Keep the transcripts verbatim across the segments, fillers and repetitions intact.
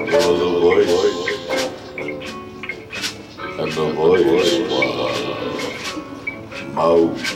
was a voice, and the voice was Mowgli.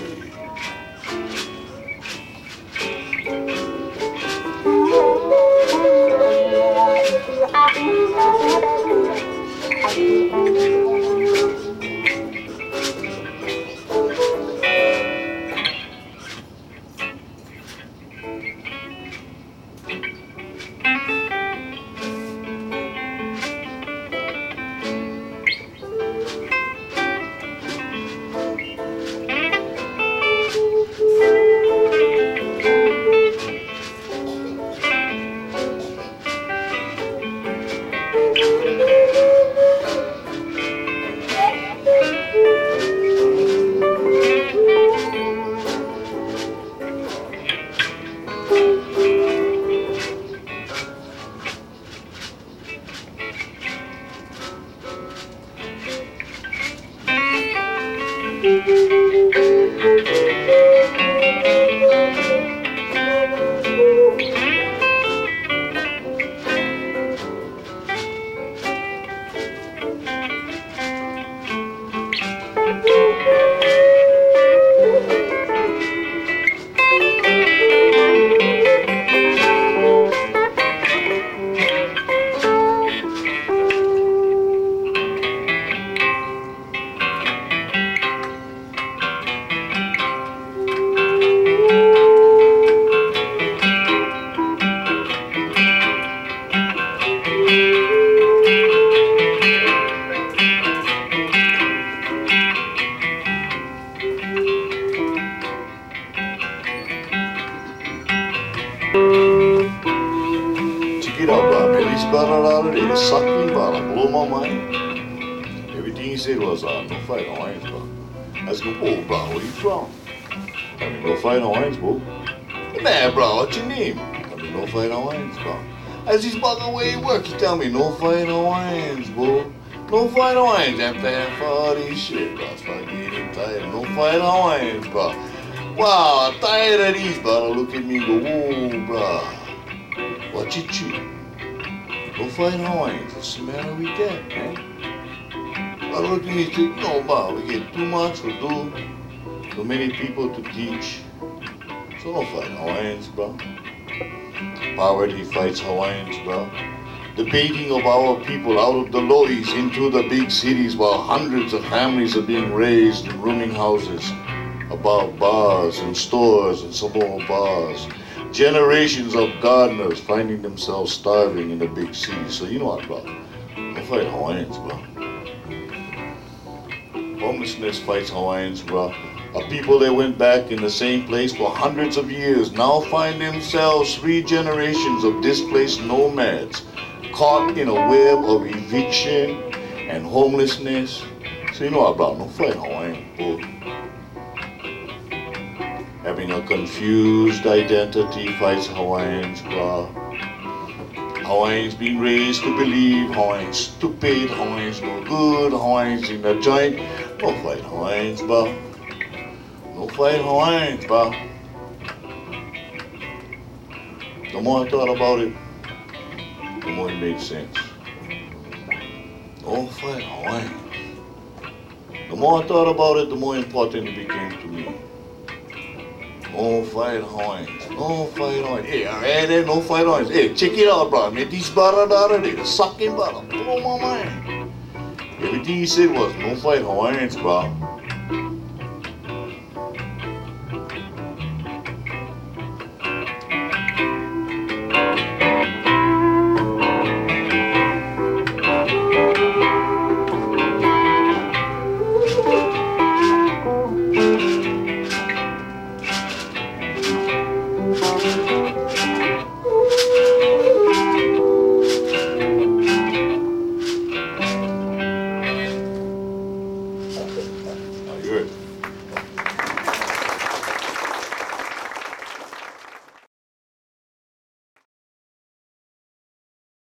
Check it out, bro. Billy spotted out of there. Sucking, bro. Like, blow my mind. Everything he said was, uh, no fight on Hines, bro. I was going, oh, bro, where you from? I mean, no fight on Hines, bro. Man, bro, what's your name? I mean, no fight on Hines, bro. As he's bugging where he work, he tell me, no fight on Hines, bro. No fight on Hines. I'm paying for all this shit, bro. So I'm getting tired. No fight on Hines, bro. Wow, I'm tired of these, bro. Look at me and go, whoa, bro. What you chew? No fight on Hines. What's the matter with that, man? I look at me and think, no, bro, we get too much to do, too many people to teach. So no fight Hawaiians, bro. Poverty fights Hawaiians, bro. The baiting of our people out of the lowies into the big cities while hundreds of families are being raised in rooming houses above bars and stores and some more bars. Generations of gardeners finding themselves starving in the big cities. So you know what, bro? No fight Hawaiians, bro. Homelessness fights Hawaiians, bro. A people that went back in the same place for hundreds of years now find themselves three generations of displaced nomads caught in a web of eviction and homelessness. So you know what, bro? No fight Hawaiian, bro. Having a confused identity fights Hawaiians, bro. Hawaiians being raised to believe Hawaiians stupid, Hawaiians no good, Hawaiians in the joint. No fight Hawaiians, bro. No fight Hawaiians, bro. The more I thought about it, the more it made sense. No fight Hawaiians. The more I thought about it, the more important it became to me. No fight Hawaiians. No fight Hawaiians. Hey, alright, hey, no fight Hawaiians. Hey, check it out, bro. Man, these brother, brother, they sucking, brother. Blow my mind. Everything he said was no fight Hawaiians, bro.